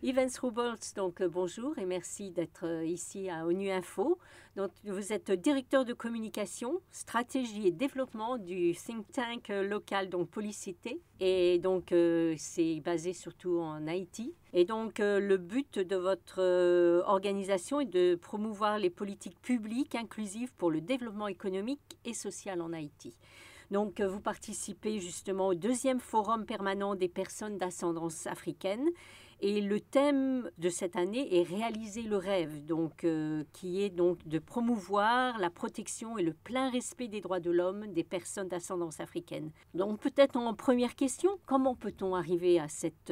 Evans Roberts, donc bonjour et merci d'être ici à ONU Info. Donc, vous êtes directeur de communication, stratégie et développement du think tank local, donc Polycité. Et donc, c'est basé surtout en Haïti. Et donc, le but de votre organisation est de promouvoir les politiques publiques inclusives pour le développement économique et social en Haïti. Donc, vous participez justement au 2e forum permanent des personnes d'ascendance africaine. Et le thème de cette année est réaliser le rêve, donc, qui est donc de promouvoir la protection et le plein respect des droits de l'homme des personnes d'ascendance africaine. Donc peut-être en première question, comment peut-on arriver à cet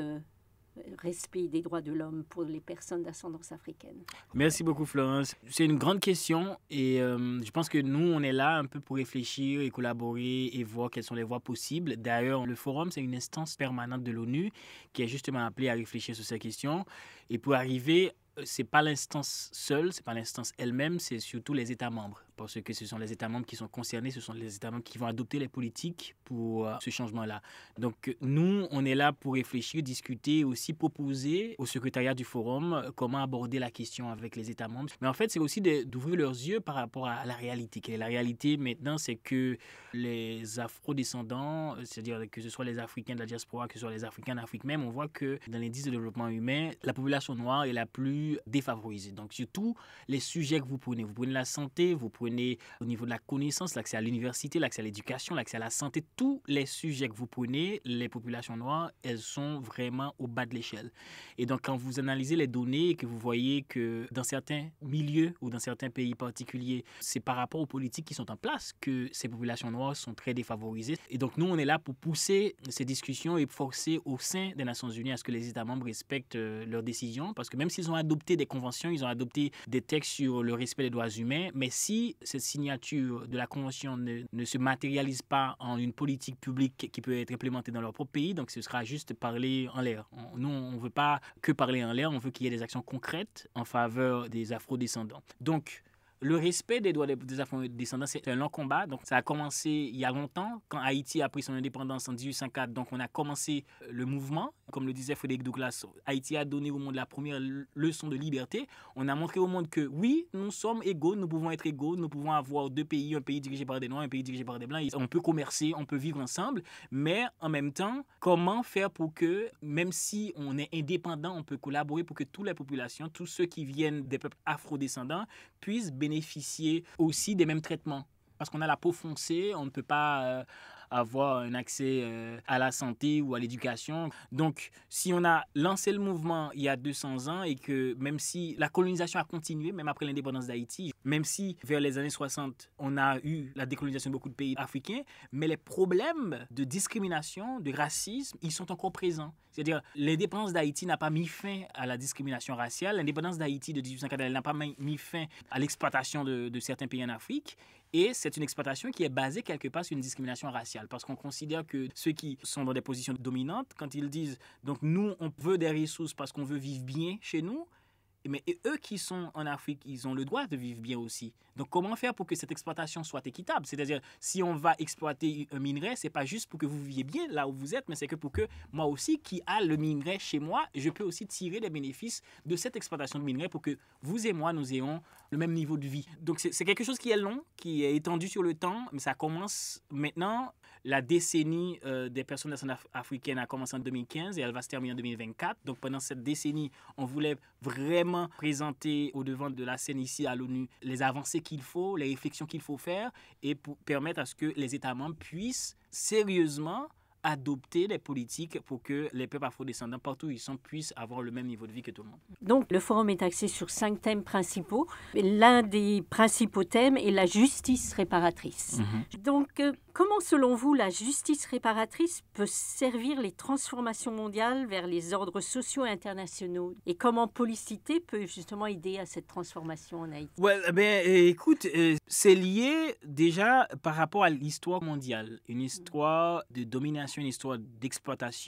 respect des droits de l'homme pour les personnes d'ascendance africaine? Merci beaucoup, Florence. C'est une grande question et je pense que nous, on est là un peu pour réfléchir et collaborer et voir quelles sont les voies possibles. D'ailleurs, le forum, c'est une instance permanente de l'ONU qui est justement appelée à réfléchir sur ces questions. Et pour arriver, c'est pas l'instance seule, c'est pas l'instance elle-même, c'est surtout les États membres. Parce que ce sont les États membres qui sont concernés, ce sont les États membres qui vont adopter les politiques pour ce changement-là. Donc nous, on est là pour réfléchir, discuter, aussi proposer au secrétariat du forum comment aborder la question avec les États membres. Mais en fait, c'est aussi d'ouvrir leurs yeux par rapport à la réalité. Quelle est la réalité maintenant, c'est que les afro-descendants, c'est-à-dire que ce soit les Africains de la diaspora, que ce soit les Africains d'Afrique même, on voit que dans l'indice de développement humain, la population noire est la plus défavorisée. Donc surtout, les sujets que vous prenez la santé, vous prenez au niveau de la connaissance, l'accès à l'université, l'accès à l'éducation, l'accès à la santé, tous les sujets que vous prenez, les populations noires, elles sont vraiment au bas de l'échelle. Et donc, quand vous analysez les données et que vous voyez que dans certains milieux ou dans certains pays particuliers, c'est par rapport aux politiques qui sont en place que ces populations noires sont très défavorisées. Et donc, nous, on est là pour pousser ces discussions et forcer au sein des Nations Unies à ce que les États membres respectent leurs décisions. Parce que même s'ils ont adopté des conventions, ils ont adopté des textes sur le respect des droits humains, mais si cette signature de la Convention ne se matérialise pas en une politique publique qui peut être implémentée dans leur propre pays, donc ce sera juste parler en l'air. Nous, on ne veut pas que parler en l'air, on veut qu'il y ait des actions concrètes en faveur des afro-descendants. Donc, le respect des droits des afro-descendants, c'est un long combat. Donc, ça a commencé il y a longtemps, quand Haïti a pris son indépendance en 1804. Donc, on a commencé le mouvement. Comme le disait Frédéric Douglass, Haïti a donné au monde la première leçon de liberté. On a montré au monde que oui, nous sommes égaux, nous pouvons être égaux, nous pouvons avoir deux pays, un pays dirigé par des Noirs, un pays dirigé par des Blancs. On peut commercer, on peut vivre ensemble. Mais en même temps, comment faire pour que, même si on est indépendant, on peut collaborer pour que toutes les populations, tous ceux qui viennent des peuples afro-descendants, puissent bénéficier aussi des mêmes traitements. Parce qu'on a la peau foncée, on ne peut pas avoir un accès à la santé ou à l'éducation. Donc, si on a lancé le mouvement il y a 200 ans et que même si la colonisation a continué, même après l'indépendance d'Haïti, même si vers les années 60, on a eu la décolonisation de beaucoup de pays africains, mais les problèmes de discrimination, de racisme, ils sont encore présents. C'est-à-dire, l'indépendance d'Haïti n'a pas mis fin à la discrimination raciale. L'indépendance d'Haïti de 1804, elle n'a pas mis fin à l'exploitation de certains pays en Afrique. Et c'est une exploitation qui est basée quelque part sur une discrimination raciale. Parce qu'on considère que ceux qui sont dans des positions dominantes, quand ils disent « donc nous, on veut des ressources parce qu'on veut vivre bien chez nous », mais eux qui sont en Afrique, ils ont le droit de vivre bien aussi. Donc, comment faire pour que cette exploitation soit équitable? C'est-à-dire, si on va exploiter un minerai, c'est pas juste pour que vous viviez bien là où vous êtes, mais c'est que pour que moi aussi, qui a le minerai chez moi, je peux aussi tirer les bénéfices de cette exploitation de minerai pour que vous et moi, nous ayons le même niveau de vie. Donc, c'est quelque chose qui est long, qui est étendu sur le temps, mais ça commence maintenant. La décennie des personnes d'ascendance africaine a commencé en 2015 et elle va se terminer en 2024. Donc, pendant cette décennie, on voulait vraiment présenter au devant de la scène ici à l'ONU les avancées qu'il faut, les réflexions qu'il faut faire et pour permettre à ce que les États membres puissent sérieusement adopter des politiques pour que les peuples afrodescendants, partout où ils sont, puissent avoir le même niveau de vie que tout le monde. Donc, le forum est axé sur 5 thèmes principaux. L'un des principaux thèmes est la justice réparatrice. Donc, comment, selon vous, la justice réparatrice peut servir les transformations mondiales vers les ordres sociaux et internationaux? Et comment Polycité peut justement aider à cette transformation en Haïti? Écoute, c'est lié déjà par rapport à l'histoire mondiale. Une histoire de domination, une histoire d'exploitation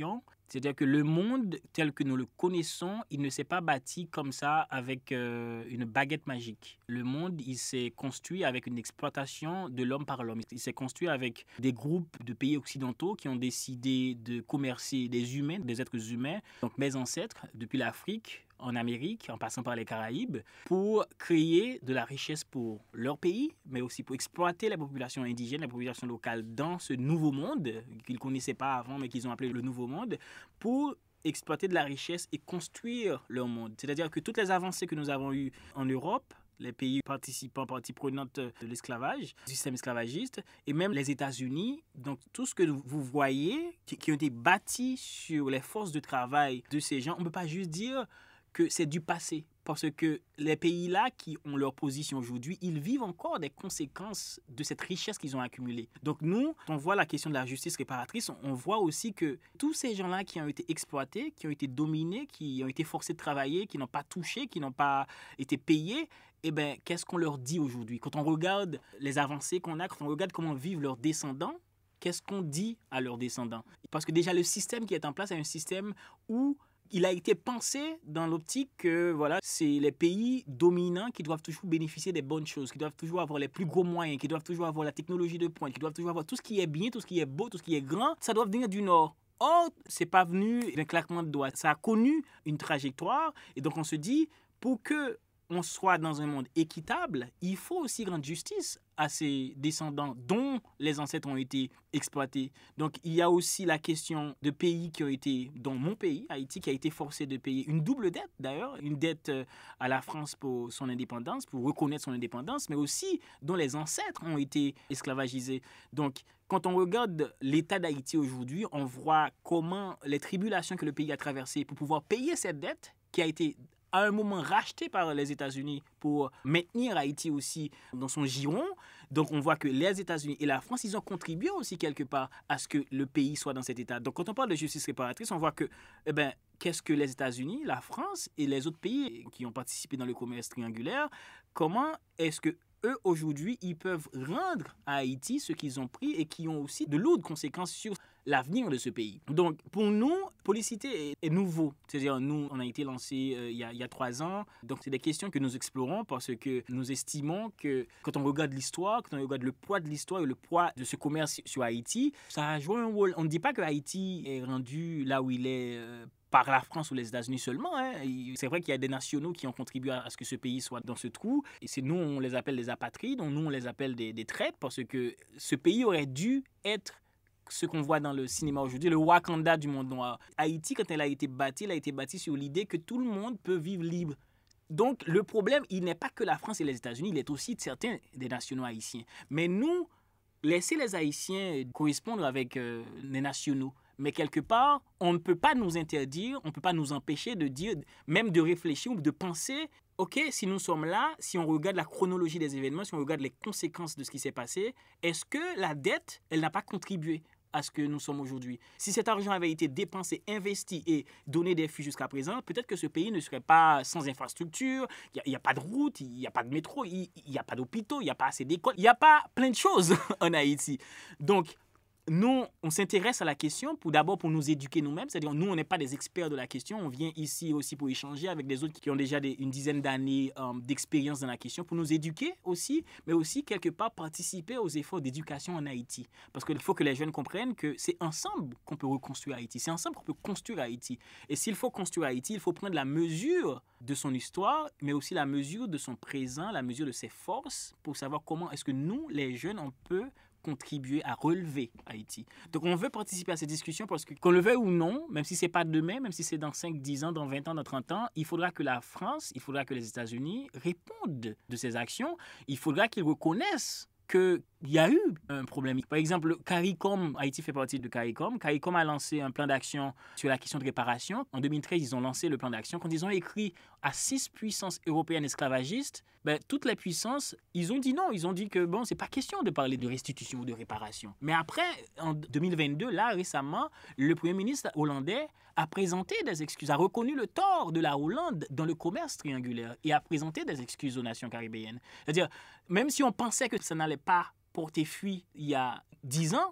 C'est-à-dire que le monde tel que nous le connaissons, il ne s'est pas bâti comme ça avec une baguette magique. Le monde, il s'est construit avec une exploitation de l'homme par l'homme. Il s'est construit avec des groupes de pays occidentaux qui ont décidé de commercer des humains, des êtres humains, donc mes ancêtres, depuis l'Afrique, en Amérique, en passant par les Caraïbes, pour créer de la richesse pour leur pays, mais aussi pour exploiter la population indigène, la population locale dans ce nouveau monde qu'ils ne connaissaient pas avant, mais qu'ils ont appelé le nouveau monde, pour exploiter de la richesse et construire leur monde. C'est-à-dire que toutes les avancées que nous avons eues en Europe, les pays participants, partie prenante de l'esclavage, du système esclavagiste, et même les États-Unis. Donc, tout ce que vous voyez, qui ont été bâtis sur les forces de travail de ces gens, on ne peut pas juste dire que c'est du passé. Parce que les pays-là qui ont leur position aujourd'hui, ils vivent encore des conséquences de cette richesse qu'ils ont accumulée. Donc nous, quand on voit la question de la justice réparatrice, on voit aussi que tous ces gens-là qui ont été exploités, qui ont été dominés, qui ont été forcés de travailler, qui n'ont pas touché, qui n'ont pas été payés, eh bien, qu'est-ce qu'on leur dit aujourd'hui? Quand on regarde les avancées qu'on a, quand on regarde comment vivent leurs descendants, qu'est-ce qu'on dit à leurs descendants? Parce que déjà, le système qui est en place est un système où il a été pensé dans l'optique que voilà, c'est les pays dominants qui doivent toujours bénéficier des bonnes choses, qui doivent toujours avoir les plus gros moyens, qui doivent toujours avoir la technologie de pointe, qui doivent toujours avoir tout ce qui est bien, tout ce qui est beau, tout ce qui est grand. Ça doit venir du Nord. Or, c'est pas venu d'un claquement de doigts. Ça a connu une trajectoire. Et donc, on se dit, pour que on soit dans un monde équitable, il faut aussi rendre justice à ces descendants dont les ancêtres ont été exploités. Donc, il y a aussi la question de pays qui ont été, dont mon pays, Haïti, qui a été forcé de payer une double dette, d'ailleurs, une dette à la France pour son indépendance, pour reconnaître son indépendance, mais aussi dont les ancêtres ont été esclavagisés. Donc, quand on regarde l'état d'Haïti aujourd'hui, on voit comment les tribulations que le pays a traversées pour pouvoir payer cette dette qui a été à un moment racheté par les États-Unis pour maintenir Haïti aussi dans son giron. Donc, on voit que les États-Unis et la France, ils ont contribué aussi quelque part à ce que le pays soit dans cet état. Donc, quand on parle de justice réparatrice, on voit que, qu'est-ce que les États-Unis, la France et les autres pays qui ont participé dans le commerce triangulaire, comment est-ce que eux, aujourd'hui, ils peuvent rendre à Haïti ce qu'ils ont pris et qui ont aussi de lourdes conséquences sur l'avenir de ce pays. Donc, pour nous, Polycité est nouveau. C'est-à-dire, nous, on a été lancé il y a 3 ans. Donc, c'est des questions que nous explorons parce que nous estimons que quand on regarde l'histoire, quand on regarde le poids de l'histoire et le poids de ce commerce sur Haïti, ça a joué un rôle. On ne dit pas que Haïti est rendu là où il est par la France ou les États-Unis seulement. Hein. C'est vrai qu'il y a des nationaux qui ont contribué à ce que ce pays soit dans ce trou. Et c'est nous, on les appelle des apatrides, nous, on les appelle des traîtres parce que ce pays aurait dû être ce qu'on voit dans le cinéma aujourd'hui, le Wakanda du monde noir. Haïti, quand elle a été bâtie sur l'idée que tout le monde peut vivre libre. Donc, le problème, il n'est pas que la France et les États-Unis, il est aussi certains des nationaux haïtiens. Mais nous, laisser les Haïtiens correspondre avec les nationaux. Mais quelque part, on ne peut pas nous interdire, on ne peut pas nous empêcher de dire, même de réfléchir ou de penser, OK, si nous sommes là, si on regarde la chronologie des événements, si on regarde les conséquences de ce qui s'est passé, est-ce que la dette, elle n'a pas contribué à ce que nous sommes aujourd'hui? Si cet argent avait été dépensé, investi et donné des flux jusqu'à présent, peut-être que ce pays ne serait pas sans infrastructure, il n'y a pas de route, il n'y a pas de métro, il n'y a pas d'hôpitaux, il n'y a pas assez d'écoles, il n'y a pas plein de choses en Haïti. Donc, nous, on s'intéresse à la question d'abord pour nous éduquer nous-mêmes, c'est-à-dire nous, on n'est pas des experts de la question, on vient ici aussi pour échanger avec des autres qui ont déjà une dizaine d'années d'expérience dans la question, pour nous éduquer aussi, mais aussi quelque part participer aux efforts d'éducation en Haïti. Parce qu'il faut que les jeunes comprennent que c'est ensemble qu'on peut reconstruire Haïti, c'est ensemble qu'on peut construire Haïti. Et s'il faut construire Haïti, il faut prendre la mesure de son histoire, mais aussi la mesure de son présent, la mesure de ses forces, pour savoir comment est-ce que nous, les jeunes, on peut contribuer à relever Haïti. Donc, on veut participer à cette discussion parce que, qu'on le veuille ou non, même si ce n'est pas demain, même si c'est dans 5, 10 ans, dans 20 ans, dans 30 ans, il faudra que la France, il faudra que les États-Unis répondent de ces actions. Il faudra qu'ils reconnaissent qu'il y a eu un problème. Par exemple, CARICOM, Haïti fait partie de CARICOM. CARICOM a lancé un plan d'action sur la question de réparation. En 2013, ils ont lancé le plan d'action. Quand ils ont écrit à 6 puissances européennes esclavagistes, toutes les puissances, ils ont dit non. Ils ont dit que bon, c'est pas question de parler de restitution ou de réparation. Mais après, en 2022, là, récemment, le Premier ministre hollandais a présenté des excuses, a reconnu le tort de la Hollande dans le commerce triangulaire et a présenté des excuses aux nations caribéennes. C'est-à-dire, même si on pensait que ça n'allait pas porter fruit il y a 10 ans,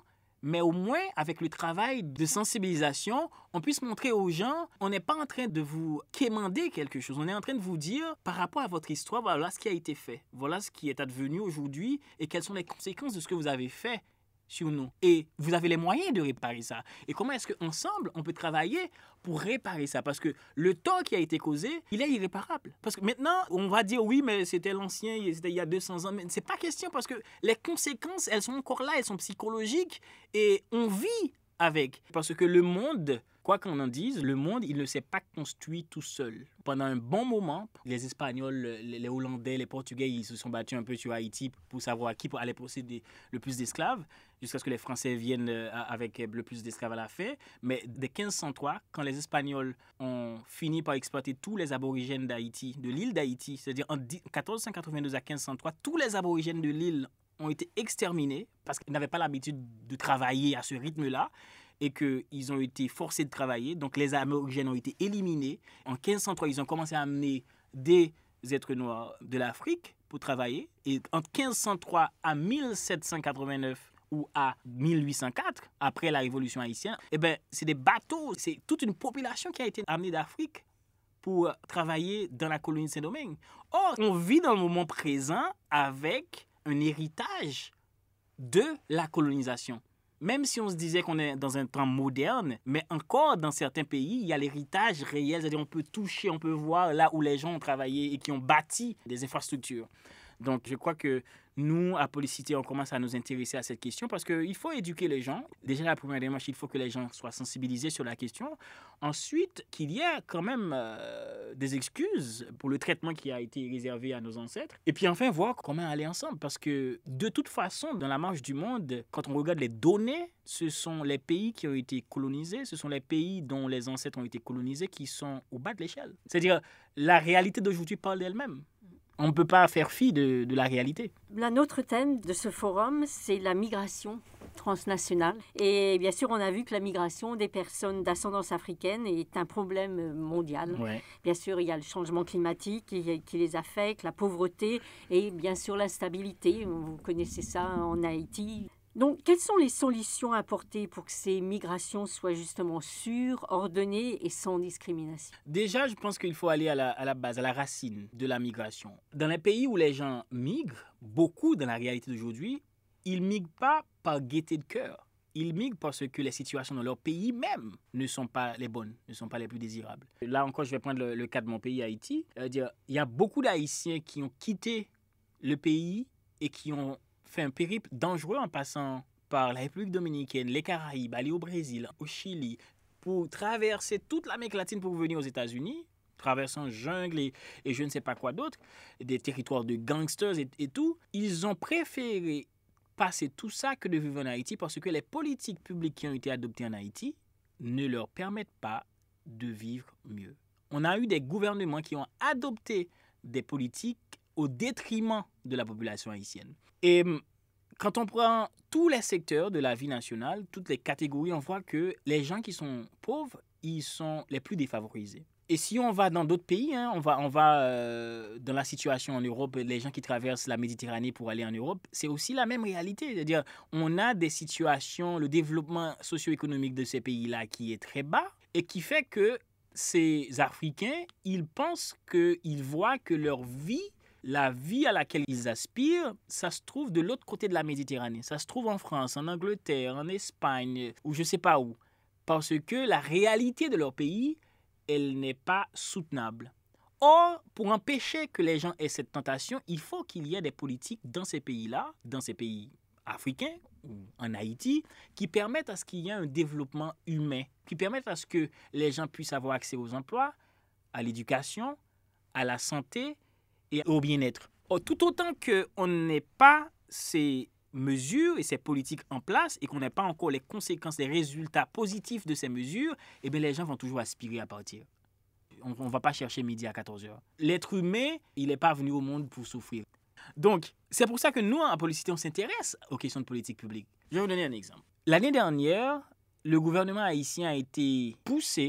mais au moins, avec le travail de sensibilisation, on puisse montrer aux gens, on n'est pas en train de vous quémander quelque chose, on est en train de vous dire, par rapport à votre histoire, voilà ce qui a été fait, voilà ce qui est advenu aujourd'hui et quelles sont les conséquences de ce que vous avez fait sur nous. Et vous avez les moyens de réparer ça. Et comment est-ce qu'ensemble, on peut travailler pour réparer ça? Parce que le tort qui a été causé, il est irréparable. Parce que maintenant, on va dire, oui, mais c'était l'ancien, c'était il y a 200 ans. Mais c'est pas question parce que les conséquences, elles sont encore là, elles sont psychologiques et on vit avec. Parce que le monde, quoi qu'on en dise, le monde, il ne s'est pas construit tout seul. Pendant un bon moment, les Espagnols, les Hollandais, les Portugais, ils se sont battus un peu sur Haïti pour savoir qui allait posséder le plus d'esclaves, jusqu'à ce que les Français viennent avec le plus d'esclaves à la fin. Mais dès 1503, quand les Espagnols ont fini par exploiter tous les aborigènes d'Haïti, de l'île d'Haïti, c'est-à-dire en 1492 à 1503, tous les aborigènes de l'île ont été exterminés parce qu'ils n'avaient pas l'habitude de travailler à ce rythme-là et qu'ils ont été forcés de travailler. Donc, les aborigènes ont été éliminés. En 1503, ils ont commencé à amener des êtres noirs de l'Afrique pour travailler. Et entre 1503 à 1789 ou à 1804, après la Révolution haïtienne, eh ben, c'est des bateaux, c'est toute une population qui a été amenée d'Afrique pour travailler dans la colonie de Saint-Domingue. Or, on vit dans le moment présent avec un héritage de la colonisation. Même si on se disait qu'on est dans un temps moderne, mais encore dans certains pays, il y a l'héritage réel, c'est-à-dire on peut toucher, on peut voir là où les gens ont travaillé et qui ont bâti des infrastructures. Donc, je crois que nous, à Polycité, on commence à nous intéresser à cette question parce qu'il faut éduquer les gens. Déjà, la première démarche, il faut que les gens soient sensibilisés sur la question. Ensuite, qu'il y ait quand même des excuses pour le traitement qui a été réservé à nos ancêtres. Et puis enfin, voir comment aller ensemble. Parce que de toute façon, dans la marche du monde, quand on regarde les données, ce sont les pays qui ont été colonisés, ce sont les pays dont les ancêtres ont été colonisés qui sont au bas de l'échelle. C'est-à-dire, la réalité d'aujourd'hui parle d'elle-même. On ne peut pas faire fi de la réalité. L'autre thème de ce forum, c'est la migration transnationale. Et bien sûr, on a vu que la migration des personnes d'ascendance africaine est un problème mondial. Ouais. Bien sûr, il y a le changement climatique qui les affecte, la pauvreté et bien sûr l'instabilité. Vous connaissez ça en Haïti. Donc, quelles sont les solutions apportées pour que ces migrations soient justement sûres, ordonnées et sans discrimination? Déjà, je pense qu'il faut aller à la base, à la racine de la migration. Dans les pays où les gens migrent, beaucoup dans la réalité d'aujourd'hui, ils ne migrent pas par gaieté de cœur. Ils migrent parce que les situations dans leur pays même ne sont pas les bonnes, ne sont pas les plus désirables. Là encore, je vais prendre le cas de mon pays, Haïti. Il y a beaucoup d'Haïtiens qui ont quitté le pays et qui ont fait un périple dangereux en passant par la République dominicaine, les Caraïbes, aller au Brésil, au Chili, pour traverser toute l'Amérique latine pour venir aux États-Unis, traversant jungle et je ne sais pas quoi d'autre, des territoires de gangsters et tout. Ils ont préféré passer tout ça que de vivre en Haïti parce que les politiques publiques qui ont été adoptées en Haïti ne leur permettent pas de vivre mieux. On a eu des gouvernements qui ont adopté des politiques au détriment de la population haïtienne. Et quand on prend tous les secteurs de la vie nationale, toutes les catégories, on voit que les gens qui sont pauvres, ils sont les plus défavorisés. Et si on va dans d'autres pays, on va dans la situation en Europe, les gens qui traversent la Méditerranée pour aller en Europe, c'est aussi la même réalité. C'est-à-dire, on a des situations, le développement socio-économique de ces pays-là qui est très bas et qui fait que ces Africains, ils pensent qu'ils voient que leur vie, la vie à laquelle ils aspirent, ça se trouve de l'autre côté de la Méditerranée. Ça se trouve en France, en Angleterre, en Espagne, ou je ne sais pas où. Parce que la réalité de leur pays, elle n'est pas soutenable. Or, pour empêcher que les gens aient cette tentation, il faut qu'il y ait des politiques dans ces pays-là, dans ces pays africains, ou en Haïti, qui permettent à ce qu'il y ait un développement humain, qui permettent à ce que les gens puissent avoir accès aux emplois, à l'éducation, à la santé, et au bien-être. Tout autant qu'on n'ait pas ces mesures et ces politiques en place et qu'on n'ait pas encore les conséquences, les résultats positifs de ces mesures, eh bien les gens vont toujours aspirer à partir. On ne va pas chercher midi à 14h. L'être humain, il n'est pas venu au monde pour souffrir. Donc, c'est pour ça que nous, à Polycité, on s'intéresse aux questions de politique publique. Je vais vous donner un exemple. L'année dernière, le gouvernement haïtien a été poussé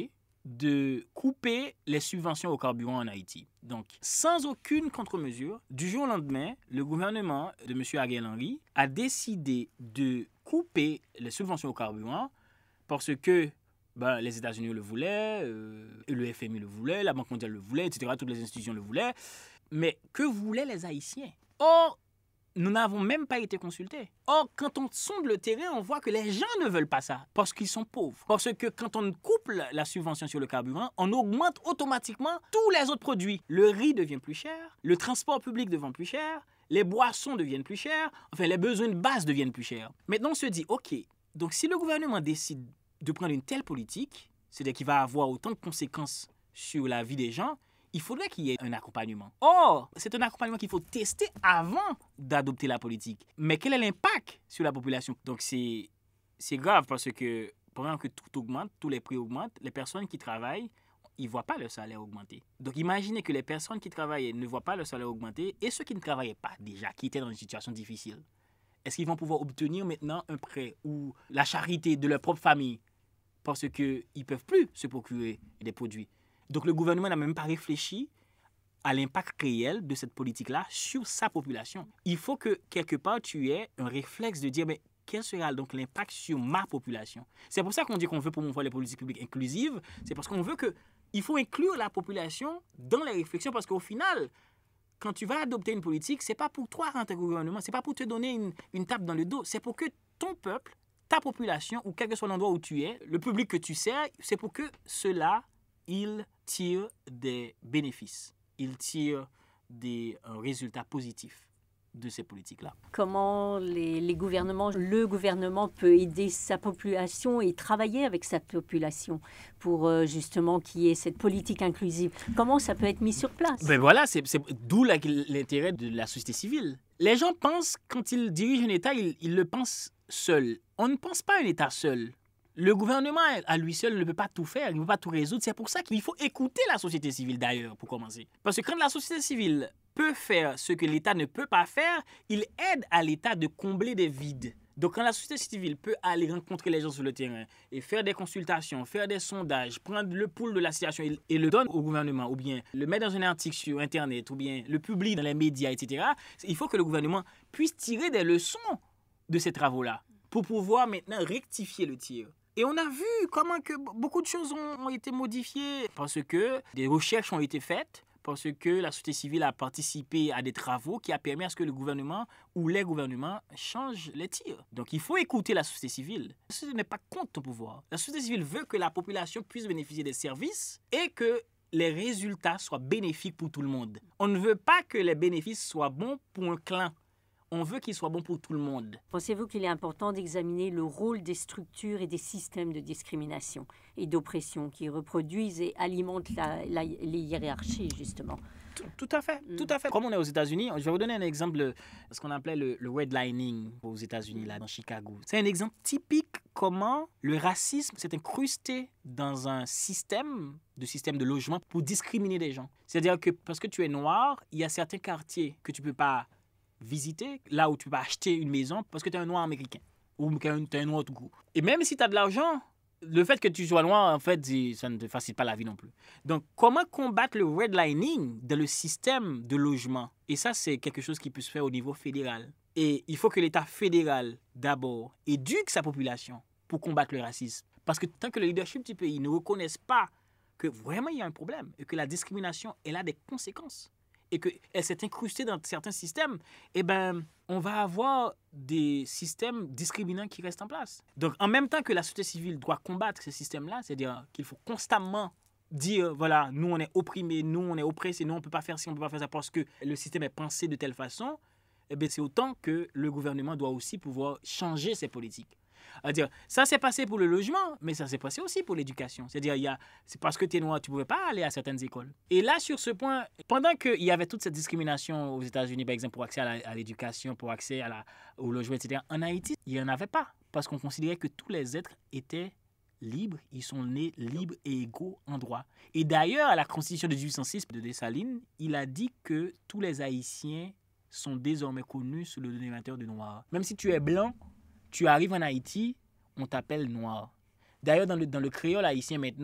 de couper les subventions au carburant en Haïti. Donc, sans aucune contre-mesure, du jour au lendemain, le gouvernement de M. Ariel Henry a décidé de couper les subventions au carburant parce que les États-Unis le voulaient, le FMI le voulait, la Banque mondiale le voulait, etc. Toutes les institutions le voulaient. Mais que voulaient les Haïtiens? Or, nous n'avons même pas été consultés. Or, quand on sonde le terrain, on voit que les gens ne veulent pas ça parce qu'ils sont pauvres. Parce que quand on coupe la subvention sur le carburant, on augmente automatiquement tous les autres produits. Le riz devient plus cher, le transport public devient plus cher, les boissons deviennent plus chères, enfin les besoins de base deviennent plus chers. Maintenant, on se dit, OK, donc si le gouvernement décide de prendre une telle politique, c'est-à-dire qu'il va avoir autant de conséquences sur la vie des gens, il faudrait qu'il y ait un accompagnement. Or, c'est un accompagnement qu'il faut tester avant d'adopter la politique. Mais quel est l'impact sur la population? Donc, c'est grave parce que pendant que tout augmente, tous les prix augmentent, les personnes qui travaillent, ils ne voient pas leur salaire augmenter. Donc, imaginez que les personnes qui travaillaient ne voient pas leur salaire augmenter et ceux qui ne travaillaient pas déjà, qui étaient dans une situation difficile, est-ce qu'ils vont pouvoir obtenir maintenant un prêt ou la charité de leur propre famille parce qu'ils ne peuvent plus se procurer des produits? Donc, le gouvernement n'a même pas réfléchi à l'impact réel de cette politique-là sur sa population. Il faut que, quelque part, tu aies un réflexe de dire, mais quel sera donc l'impact sur ma population? C'est pour ça qu'on dit qu'on veut promouvoir les politiques publiques inclusives. C'est parce qu'on veut il faut inclure la population dans les réflexions parce qu'au final, quand tu vas adopter une politique, ce n'est pas pour toi rentrer au gouvernement, ce n'est pas pour te donner une tape dans le dos, c'est pour que ton peuple, ta population, ou quel que soit l'endroit où tu es, le public que tu sers, c'est pour que cela il tire des bénéfices, il tire des résultats positifs de ces politiques-là. Comment le gouvernement peut aider sa population et travailler avec sa population pour justement qu'il y ait cette politique inclusive? Comment ça peut être mis sur place? Voilà, c'est d'où l'intérêt de la société civile. Les gens pensent, quand ils dirigent un État, ils le pensent seul. On ne pense pas un État seul. Le gouvernement, à lui seul, ne peut pas tout faire, il ne peut pas tout résoudre. C'est pour ça qu'il faut écouter la société civile, d'ailleurs, pour commencer. Parce que quand la société civile peut faire ce que l'État ne peut pas faire, il aide à l'État de combler des vides. Donc, quand la société civile peut aller rencontrer les gens sur le terrain et faire des consultations, faire des sondages, prendre le pouls de la situation et le donne au gouvernement, ou bien le mettre dans un article sur Internet, ou bien le publie dans les médias, etc., il faut que le gouvernement puisse tirer des leçons de ces travaux-là pour pouvoir maintenant rectifier le tir. Et on a vu comment que beaucoup de choses ont été modifiées parce que des recherches ont été faites, parce que la société civile a participé à des travaux qui a permis à ce que le gouvernement ou les gouvernements changent les tirs. Donc il faut écouter la société civile. La société n'est pas contre ton pouvoir. La société civile veut que la population puisse bénéficier des services et que les résultats soient bénéfiques pour tout le monde. On ne veut pas que les bénéfices soient bons pour un clan. On veut qu'il soit bon pour tout le monde. Pensez-vous qu'il est important d'examiner le rôle des structures et des systèmes de discrimination et d'oppression qui reproduisent et alimentent les hiérarchies, justement? Tout à fait, tout à fait. Comme on est aux États-Unis, je vais vous donner un exemple, ce qu'on appelait le redlining aux États-Unis, là, dans Chicago. C'est un exemple typique comment le racisme s'est incrusté dans un système de logement pour discriminer les gens. C'est-à-dire que parce que tu es noir, il y a certains quartiers que tu ne peux pas visiter, là où tu peux acheter une maison parce que tu es un noir américain ou tu es un noir tout court. Et même si tu as de l'argent, le fait que tu sois noir, en fait, ça ne te facilite pas la vie non plus. Donc, comment combattre le redlining dans le système de logement? Et ça, c'est quelque chose qui peut se faire au niveau fédéral. Et il faut que l'État fédéral, d'abord, éduque sa population pour combattre le racisme. Parce que tant que le leadership du pays ne reconnaisse pas que vraiment il y a un problème et que la discrimination, elle a des conséquences, et qu'elle s'est incrustée dans certains systèmes, eh ben, on va avoir des systèmes discriminants qui restent en place. Donc, en même temps que la société civile doit combattre ces systèmes-là, c'est-à-dire qu'il faut constamment dire, voilà, nous, on est opprimés, nous, on est oppressés, nous, on ne peut pas faire ci, on ne peut pas faire ça parce que le système est pensé de telle façon, eh bien, c'est autant que le gouvernement doit aussi pouvoir changer ses politiques. C'est-à-dire, ça s'est passé pour le logement, mais ça s'est passé aussi pour l'éducation. C'est-à-dire, c'est parce que tu es noir, tu ne pouvais pas aller à certaines écoles. Et là, sur ce point, pendant qu'il y avait toute cette discrimination aux États-Unis, par exemple, pour accès à l'éducation, pour accès au logement, etc., en Haïti, il n'y en avait pas. Parce qu'on considérait que tous les êtres étaient libres, ils sont nés libres et égaux en droit. Et d'ailleurs, à la Constitution de 1806 de Dessalines, il a dit que tous les Haïtiens sont désormais connus sous le dénominateur de noir. Même si tu es blanc, tu arrives en Haïti, on t'appelle noir. D'ailleurs, dans le créole haïtien maintenant,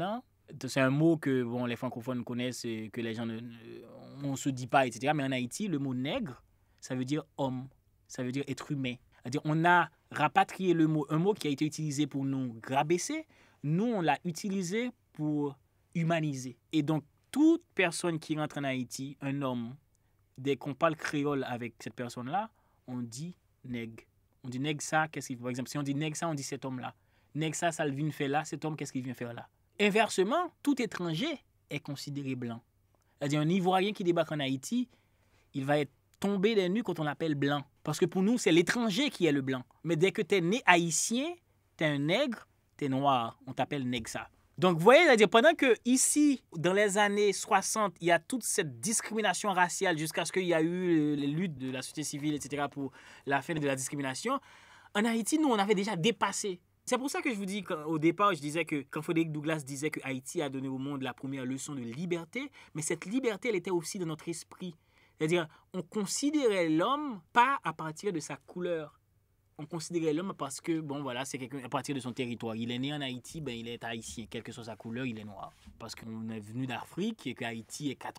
C'est un mot que bon, les francophones connaissent et que les gens on ne se dit pas, etc. Mais en Haïti, le mot nègre, ça veut dire homme, ça veut dire être humain. C'est-à-dire on a rapatrié le mot, un mot qui a été utilisé pour nous rabaisser, nous on l'a utilisé pour humaniser. Et donc toute personne qui rentre en Haïti, un homme, dès qu'on parle créole avec cette personne-là, on dit nègre. On dit nègre ça, qu'est-ce qu'il fait? Par exemple, si on dit nègre ça, on dit cet homme-là. Nègre ça, ça le vient faire là, cet homme, qu'est-ce qu'il vient faire là? Inversement, tout étranger est considéré blanc. C'est-à-dire un Ivoirien qui débarque en Haïti, il va être tombé des nues quand on l'appelle blanc. Parce que pour nous, c'est l'étranger qui est le blanc. Mais dès que tu es né haïtien, tu es un nègre, tu es noir. On t'appelle nègre ça. Donc, vous voyez, c'est-à-dire pendant que ici, dans les années 60, il y a toute cette discrimination raciale jusqu'à ce qu'il y a eu les luttes de la société civile, etc., pour la fin de la discrimination, en Haïti, nous, on avait déjà dépassé. C'est pour ça que je vous dis, au départ, je disais que quand Frédéric Douglass disait que Haïti a donné au monde la première leçon de liberté, mais cette liberté, elle était aussi dans notre esprit. C'est-à-dire, on considérait l'homme pas à partir de sa couleur. On considérait l'homme parce que, bon, voilà, c'est quelqu'un à partir de son territoire. Il est né en Haïti, ben, il est haïtien. Quelle que soit sa couleur, il est noir. Parce qu'on est venu d'Afrique et qu'Haïti est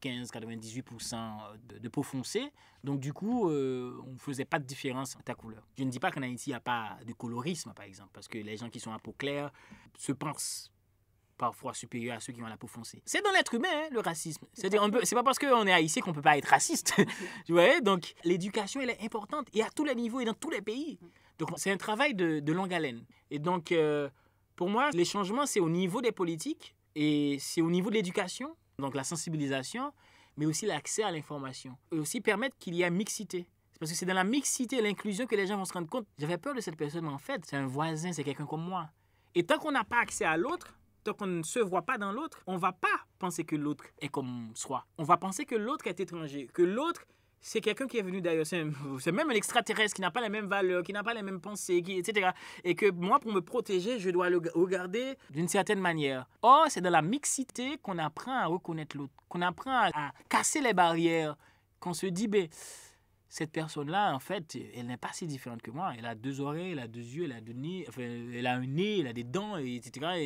95-98% de peau foncée. Donc, du coup, on ne faisait pas de différence entre ta couleur. Je ne dis pas qu'en Haïti, il n'y a pas de colorisme, par exemple, parce que les gens qui sont à peau claire se pensent parfois supérieurs à ceux qui ont la peau foncée. C'est dans l'être humain, hein, le racisme. C'est-à-dire, c'est pas parce qu'on est haïtien qu'on peut pas être raciste. Tu vois? Donc, l'éducation, elle est importante et à tous les niveaux et dans tous les pays. Donc, c'est un travail de longue haleine. Et donc, pour moi, les changements, c'est au niveau des politiques et c'est au niveau de l'éducation, donc la sensibilisation, mais aussi l'accès à l'information. Et aussi permettre qu'il y ait mixité. Parce que c'est dans la mixité et l'inclusion que les gens vont se rendre compte. J'avais peur de cette personne, mais en fait, c'est un voisin, c'est quelqu'un comme moi. Et tant qu'on n'a pas accès à l'autre, tant qu'on ne se voit pas dans l'autre, on ne va pas penser que l'autre est comme soi. On va penser que l'autre est étranger, que l'autre, c'est quelqu'un qui est venu d'ailleurs. C'est même un extraterrestre qui n'a pas les mêmes valeurs, qui n'a pas les mêmes pensées, etc. Et que moi, pour me protéger, je dois le regarder d'une certaine manière. Or, c'est dans la mixité qu'on apprend à reconnaître l'autre, qu'on apprend à casser les barrières, qu'on se dit, ben, cette personne-là, en fait, elle n'est pas si différente que moi. Elle a deux oreilles, elle a deux yeux, elle a deux nez, enfin, elle a un nez, elle a des dents, etc.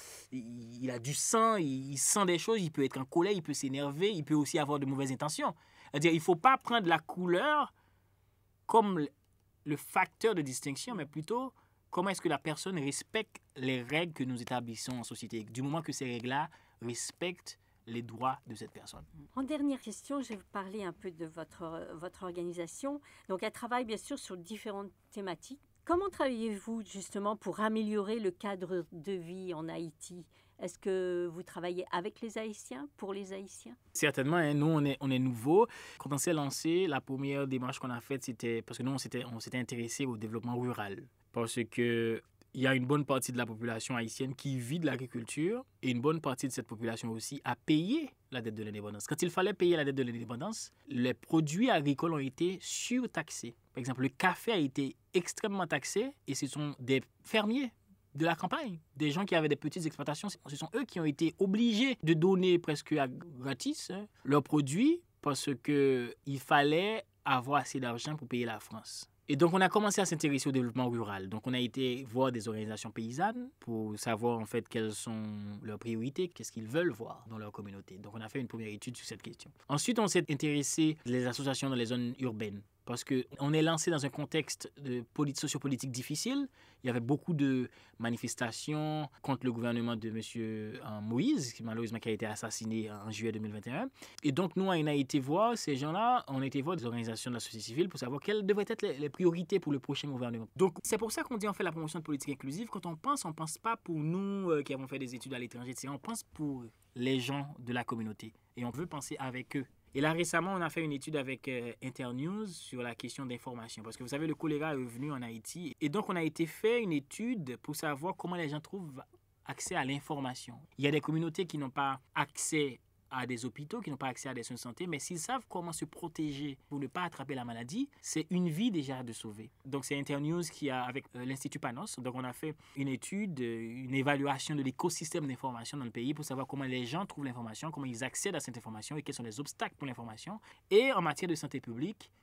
Il a du sang, il sent des choses, il peut être en colère, il peut s'énerver, il peut aussi avoir de mauvaises intentions. C'est-à-dire, il ne faut pas prendre la couleur comme le facteur de distinction, mais plutôt comment est-ce que la personne respecte les règles que nous établissons en société. Du moment que ces règles-là respectent les droits de cette personne. En dernière question, je vais vous parler un peu de votre organisation. Donc, elle travaille bien sûr sur différentes thématiques. Comment travaillez-vous justement pour améliorer le cadre de vie en Haïti? Est-ce que vous travaillez avec les Haïtiens, pour les Haïtiens? Certainement, hein, nous, on est nouveaux. Quand on s'est lancé, la première démarche qu'on a faite, c'était parce que nous, on s'était intéressé au développement rural. Parce que il y a une bonne partie de la population haïtienne qui vit de l'agriculture et une bonne partie de cette population aussi a payé la dette de l'indépendance. Quand il fallait payer la dette de l'indépendance, les produits agricoles ont été surtaxés. Par exemple, le café a été extrêmement taxé et ce sont des fermiers de la campagne, des gens qui avaient des petites exploitations. Ce sont eux qui ont été obligés de donner presque gratis leurs produits parce qu'il fallait avoir assez d'argent pour payer la France. Et donc, on a commencé à s'intéresser au développement rural. Donc, on a été voir des organisations paysannes pour savoir, en fait, quelles sont leurs priorités, qu'est-ce qu'ils veulent voir dans leur communauté. Donc, on a fait une première étude sur cette question. Ensuite, on s'est intéressé aux associations dans les zones urbaines parce qu'on est lancé dans un contexte de sociopolitique difficile. Il y avait beaucoup de manifestations contre le gouvernement de M. Moïse, qui malheureusement a été assassiné en juillet 2021. Et donc, nous, on a été voir ces gens-là, on a été voir des organisations de la société civile pour savoir quelles devraient être les priorités pour le prochain gouvernement. Donc, c'est pour ça qu'on dit on fait la promotion de politique inclusive. Quand on pense pas pour nous qui avons fait des études à l'étranger, etc. On pense pour les gens de la communauté. Et on veut penser avec eux. Et là, récemment, on a fait une étude avec Internews sur la question d'information. Parce que vous savez, le choléra est revenu en Haïti. Et donc, on a été fait une étude pour savoir comment les gens trouvent accès à l'information. Il y a des communautés qui n'ont pas accès à des hôpitaux, qui n'ont pas accès à des soins de santé, mais s'ils savent comment se protéger pour ne pas attraper la maladie, c'est une vie déjà de sauver. Donc c'est Internews qui a, avec l'Institut Panos, donc on a fait une étude, une évaluation de l'écosystème d'information dans le pays pour savoir comment les gens trouvent l'information, comment ils accèdent à cette information et quels sont les obstacles pour l'information. Et en matière de santé publique,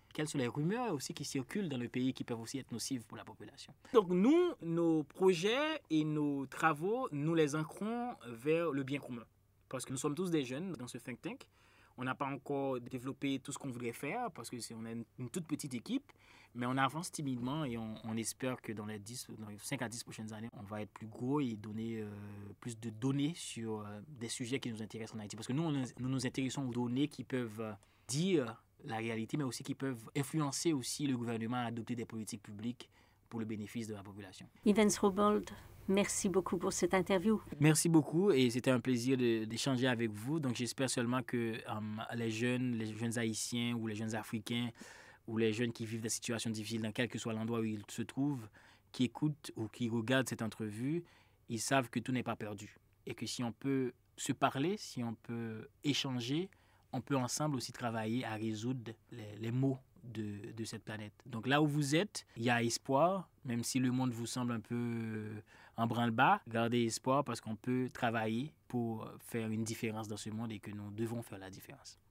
quelles sont les rumeurs aussi qui circulent dans le pays qui peuvent aussi être nocives pour la population. Donc nous, nos projets et nos travaux, nous les ancrons vers le bien commun. Parce que nous sommes tous des jeunes dans ce think tank. On n'a pas encore développé tout ce qu'on voudrait faire parce qu'on a une toute petite équipe, mais on avance timidement et on espère que dans les 5 à 10 prochaines années, on va être plus gros et donner plus de données sur des sujets qui nous intéressent en Haïti. Parce que nous nous intéressons aux données qui peuvent dire la réalité, mais aussi qui peuvent influencer aussi le gouvernement à adopter des politiques publiques pour le bénéfice de la population. Evans Robold, merci beaucoup pour cette interview. Merci beaucoup et c'était un plaisir d'échanger avec vous. Donc j'espère seulement que les jeunes Haïtiens ou les jeunes Africains ou les jeunes qui vivent des situations difficiles dans quel que soit l'endroit où ils se trouvent, qui écoutent ou qui regardent cette entrevue, ils savent que tout n'est pas perdu. Et que si on peut se parler, si on peut échanger, on peut ensemble aussi travailler à résoudre les maux de cette planète. Donc là où vous êtes, il y a espoir, même si le monde vous semble un peu en branle-bas, gardez espoir parce qu'on peut travailler pour faire une différence dans ce monde et que nous devons faire la différence.